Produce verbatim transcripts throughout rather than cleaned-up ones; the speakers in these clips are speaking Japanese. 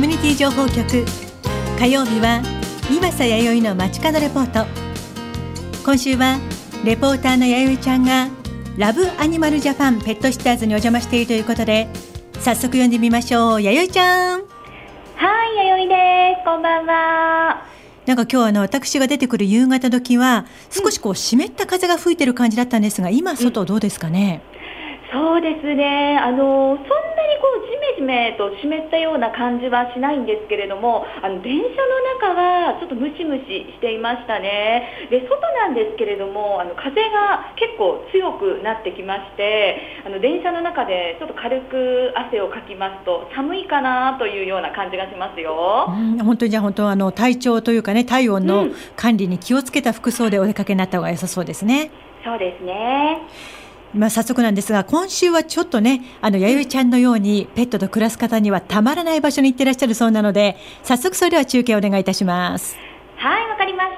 ミュニティ情報局、火曜日は岩佐弥生の街角レポート。今週はレポーターの弥生ちゃんがラブアニマルジャパンペットシッターズにお邪魔しているということで、早速呼んでみましょう。弥生ちゃん。 はい、弥生です。こんばんは。 なんか今日はあの私が出てくる夕方時は少しこう湿った風が吹いてる感じだったんですが、今外どうですかね。 うん、そうですね、あのそんなにこうジメジメと湿ったような感じはしないんですけれども、あの電車の中はちょっとムシムシしていましたね。で、外なんですけれども、あの風が結構強くなってきまして、あの電車の中でちょっと軽く汗をかきますと寒いかなというような感じがしますよ。 うん、本当にじゃあ本当あの体調というかね、体温の管理に気をつけた服装でお出かけになった方が良さそうですね。 そうですね。 まあ、早速なんですが、今週はちょっとね、あの弥生ちゃんのようにペットと暮らす方にはたまらない場所に行ってらっしゃるそうなので、早速それでは中継をお願いいたします。 はい、わかりました。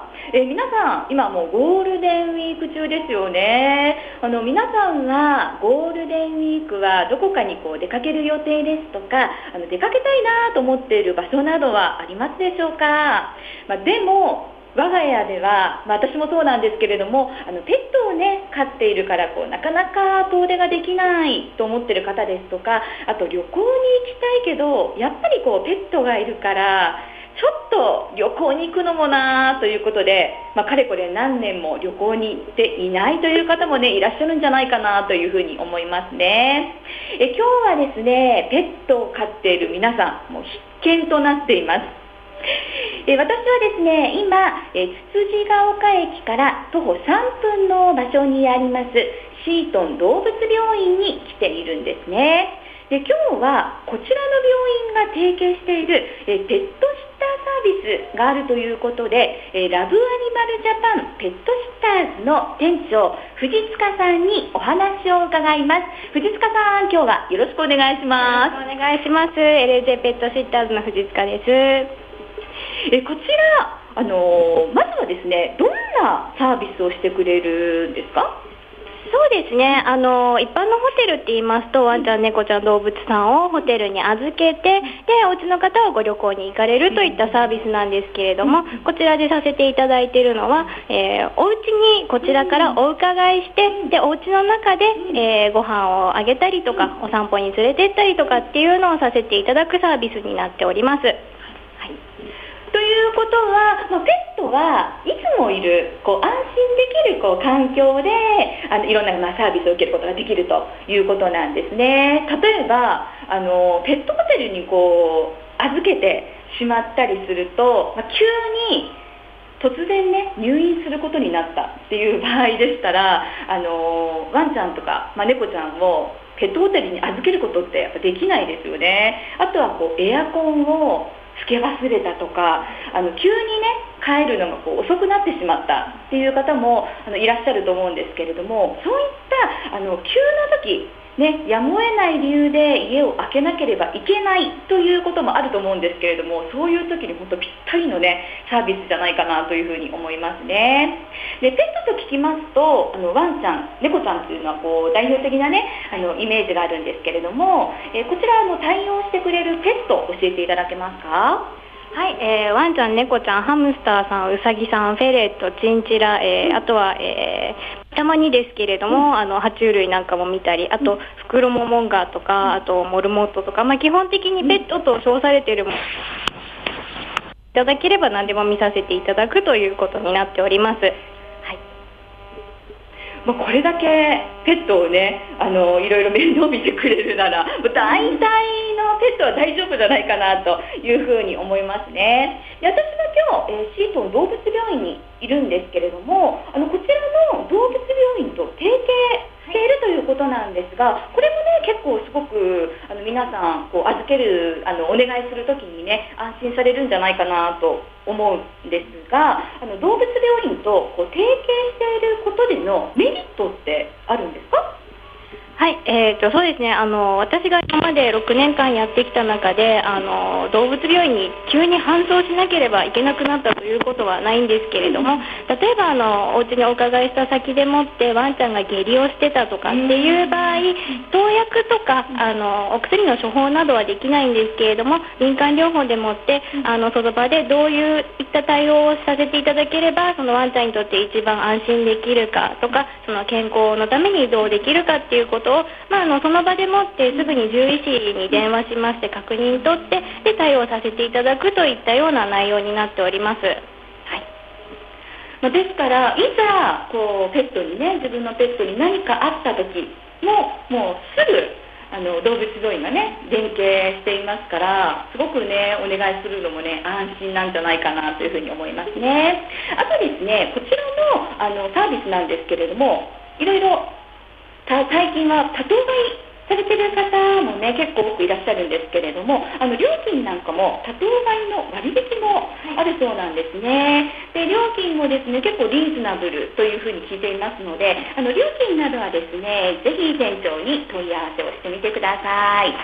えー、皆さん今もうゴールデンウィーク中ですよね。あの皆さんはゴールデンウィークはどこかにこう出かける予定ですとか、あの出かけたいなと思っている場所などはありますでしょうか。まあ、でも我が家では、まあ、私もそうなんですけれども、あのペットをね飼っているからこうなかなか遠出ができないと思っている方ですとか、あと旅行に行きたいけどやっぱりこうペットがいるからちょっと旅行に行くのもなということで、まあ、かれこれ何年も旅行に行っていないという方もねいらっしゃるんじゃないかなというふうに思いますね。え今日はですね、ペットを飼っている皆さんもう必見となっています。え私はですね、今えつつじが丘駅から徒歩さんぷんの場所にありますシートン動物病院に来ているんですね。で今日はこちらの病院が提携しているえペットシッターサービスがあるということで、えラブアニマルジャパンペットシッターズの店長藤塚さんにお話を伺います。藤塚さん、今日はよろしくお願いします。 お願いします。 エルジェー ペットシッターズの藤塚です。 えこちら、あのー、まずはですね、どんなサービスをしてくれるんですか？ そうですね、あの一般のホテルって言いますと、ワンちゃん猫ちゃん動物さんをホテルに預けて、でお家の方はご旅行に行かれるといったサービスなんですけれども、こちらでさせていただいているのは、えー、お家にこちらからお伺いして、でお家の中で、えー、ご飯をあげたりとかお散歩に連れて行ったりとかっていうのをさせていただくサービスになっております。 ということは、まあ、ペットはいつもいるこう安心できるこう環境であのいろんな、まあ、サービスを受けることができるということなんですね。例えばあのペットホテルにこう預けてしまったりすると、まあ、急に突然ね入院することになったっていう場合でしたら、あのワンちゃんとか、まあ、猫ちゃんをペットホテルに預けることってやっぱできないですよね。あとはこうエアコンをつけ忘れたとか、あの急にね帰るのがこう遅くなってしまったっていう方もあのいらっしゃると思うんですけれども、そういったあの急な時ね、やむを得ない理由で家を空けなければいけないということもあると思うんですけれども、そういう時に本当ぴったりのねサービスじゃないかなというふうに思いますね。でペットと聞きますと、あのワンちゃん猫ちゃんというのはこう代表的なねあのイメージがあるんですけれども、えー、こちらの対応してくれるペット教えていただけますか？ はい、えー、ワンちゃん、猫ちゃん、ハムスターさん、ウサギさん、フェレット、チンチラ、えー、あとは、えー、たまにですけれども、うん、あの爬虫類なんかも見たり、あと、うん、フクロモモンガーとか、あとモルモットとか、まあ、基本的にペットと称されているもの、うん、いただければ何でも見させていただくということになっております。 まあ、これだけペットをねあのいろいろ面倒見てくれるなら大体のペットは大丈夫じゃないかなというふうに思いますね。で私は今日、えー、シートン動物病院にいるんですけれども、あのこちらの動物病院と提携しているということなんですが、これもね結構すごくあの皆さんこう預けるあのお願いするときにね安心されるんじゃないかなと思うんですが、あの動物病院とこう提携していることでのメリットってあるんですか？ はい、えーと、そうですね、あの私が今までろくねんかんやってきた中であの動物病院に急に搬送しなければいけなくなったということはないんですけれども、例えばあのお家にお伺いした先でもってワンちゃんが下痢をしてたとかっていう場合、投薬とかあのお薬の処方などはできないんですけれども、民間療法でもってあのその場でどういういった対応をさせていただければそのワンちゃんにとって一番安心できるかとか、その健康のためにどうできるかっていうことを、まあ、あのその場でもってすぐに獣医師に電話しまして確認取ってで対応させていただくといったような内容になっております。はい、 まあ、ですからいざこうペットにね自分のペットに何かあった時ももうすぐあの動物病院がね連携していますから、すごくねお願いするのもね安心なんじゃないかなというふうに思いますね。あとですね、こちらのあのサービスなんですけれども、いろいろ最近は多頭飼いされてる方もね結構多くいらっしゃるんですけれども、あの料金なんかも多頭飼いの割引もあるそうなんですね。で料金もですね結構リーズナブルというふうに聞いていますので、あの料金などはですねぜひ店長に問い合わせをしてみてください。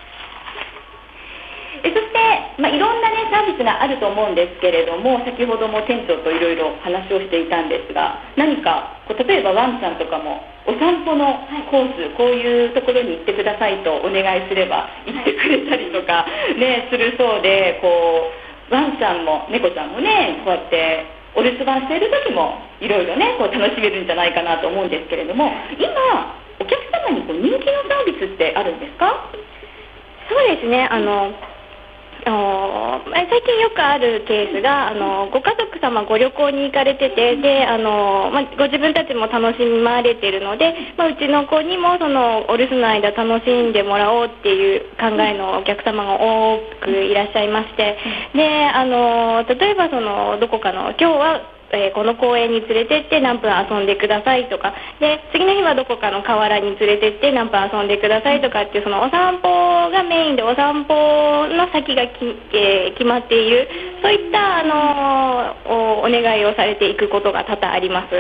えそして、まあ、いろんな、ね、サービスがあると思うんですけれども、先ほども店長といろいろ話をしていたんですが、何かこう例えばワンちゃんとかもお散歩のコース、こういうところに行ってくださいとお願いすれば行ってくれたりとか、ね、するそうで、こうワンちゃんも猫ちゃんもねこうやってお留守番している時もいろいろねこう楽しめるんじゃないかなと思うんですけれども、今お客様にこう人気のサービスってあるんですか？ そうですね、あのあの最近よくあるケースがあのご家族様ご旅行に行かれてて、であの、まあ、ご自分たちも楽しまれているので、まあ、うちの子にもそのお留守の間楽しんでもらおうっていう考えのお客様が多くいらっしゃいまして、であの例えばそのどこかの今日はえー、この公園に連れてって何分遊んでくださいとかで、次の日はどこかの河原に連れてって何分遊んでくださいとかっていう、そのお散歩がメインでお散歩の先がき、えー、決まっている、そういった、あのー、お, お願いをされていくことが多々あります。はい、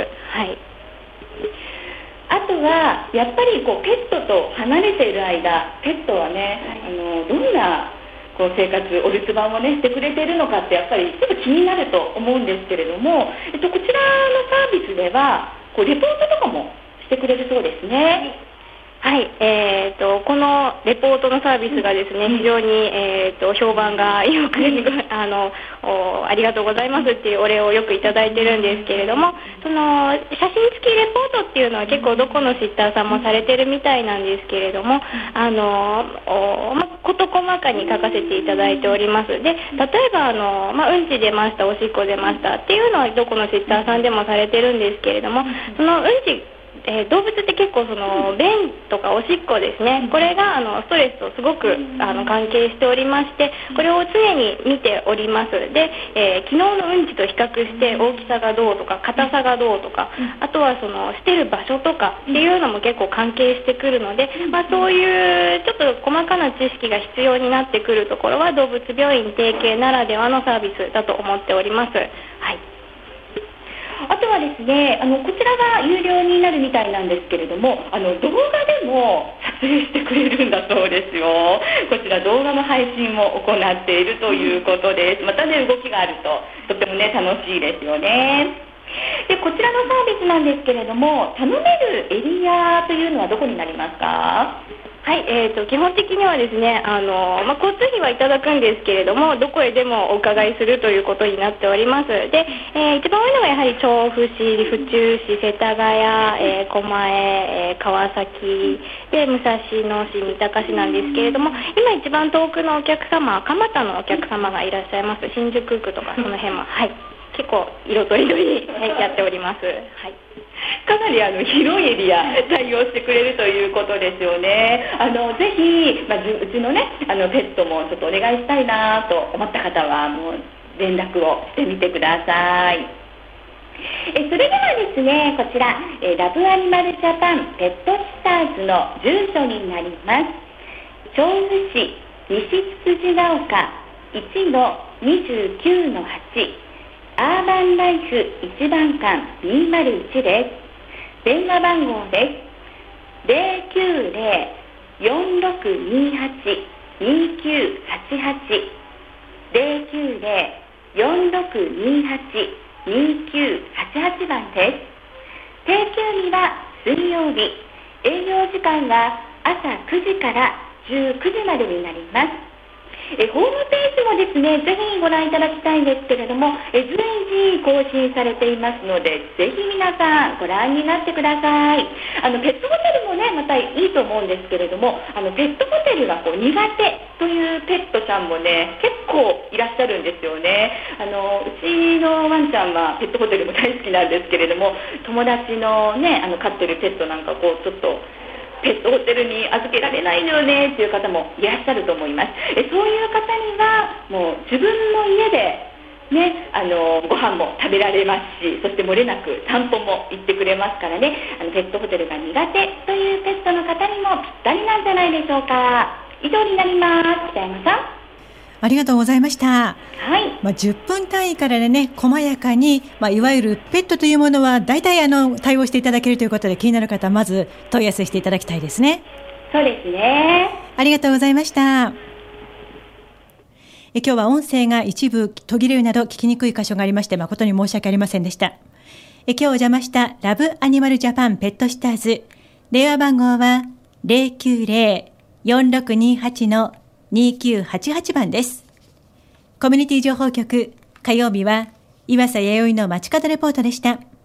あとはやっぱりこうペットと離れている間、ペットはね、はい、あのどんなこう生活、お留守番を、ね、してくれているのかってやっぱりちょっと気になると思うんですけれども、えっと、こちらのサービスではこうレポートとかもしてくれるそうですね。 はい、えー、とこのレポートのサービスがですね非常に、えー、と評判がよくあのありがとうございますっていうお礼をよくいただいてるんですけれども、その写真付きレポートっていうのは結構どこのシッターさんもされてるみたいなんですけれども、あのま、事細かに書かせていただいております。で例えばあの、ま、うんち出ました、おしっこ出ましたっていうのはどこのシッターさんでもされてるんですけれども、そのうんちえー、動物って結構その便とかおしっこですね、これがあのストレスとすごくあの関係しておりまして、これを常に見ております。で、えー、昨日のうんちと比較して大きさがどうとか硬さがどうとか、あとはその捨てる場所とかっていうのも結構関係してくるので、まあ、そういうちょっと細かな知識が必要になってくるところは動物病院提携ならではのサービスだと思っております。はい、 あとはですね、あのこちらが有料になるみたいなんですけれども、あの動画でも撮影してくれるんだそうですよ。こちら動画の配信も行っているということです。またね動きがあるととってもね楽しいですよね。でこちらのサービスなんですけれども、頼めるエリアというのはどこになりますか？ はい、えー、と基本的にはですね、あの、まあ、交通費はいただくんですけれども、どこへでもお伺いするということになっております。で、えー、一番多いのがやはり調布市、府中市、世田谷、えー、狛江、えー、川崎で武蔵野市、三鷹市なんですけれども、今一番遠くのお客様、蒲田のお客様がいらっしゃいます。新宿区とかその辺も、はい、結構色とりどりやっております。はい、 かなりあの広いエリア対応してくれるということですよね。あのぜひ、まあ、うちのねあのペットもちょっとお願いしたいなと思った方はもう連絡をしてみてください。えそれではですね、こちらえラブアニマルジャパンペットシッターズの住所になります。調布市西つつじが丘 いちのにじゅうきゅうのはちアーバンライフいちばんかんにーまるいちです。電話番号です。 ゼロきゅうゼロ よんろくにはち にきゅうはちはち ゼロきゅうゼロ よんろくにはち にきゅうはちはち 番です。定休日は水曜日、営業時間は朝くじからじゅうくじまでになります。えホームページもですね、ぜひご覧いただきたいんですけれども、え随時更新されていますので、ぜひ皆さんご覧になってください。あのペットホテルもね、またいいと思うんですけれども、あのペットホテルがこう苦手というペットちゃんもね、結構いらっしゃるんですよね。あのうちのワンちゃんはペットホテルも大好きなんですけれども、友達のね、あの飼ってるペットなんかこうちょっとペットホテルに預けられないのよねっていう方もいらっしゃると思います。えそういう方にはもう自分の家でね、あのご飯も食べられますし、そして漏れなく散歩も行ってくれますからね、あのペットホテルが苦手というペットの方にもぴったりなんじゃないでしょうか。以上になります。北山さん、 ありがとうございました。 はい、 まあ、じゅっぷん単位からでね、細やかに、まあ、いわゆるペットというものは大体あの対応していただけるということで、気になる方はまず問い合わせしていただきたいですね。 そうですね。 ありがとうございました。え今日は音声が一部途切れるなど聞きにくい箇所がありまして、誠に申し訳ありませんでした。え今日お邪魔したラブアニマルジャパンペットシッターズ、電話番号は ゼロきゅうゼロ よんろくにはち にきゅうはちはち 番です。コミュニティ情報局、火曜日は岩佐弥生の街角レポートでした。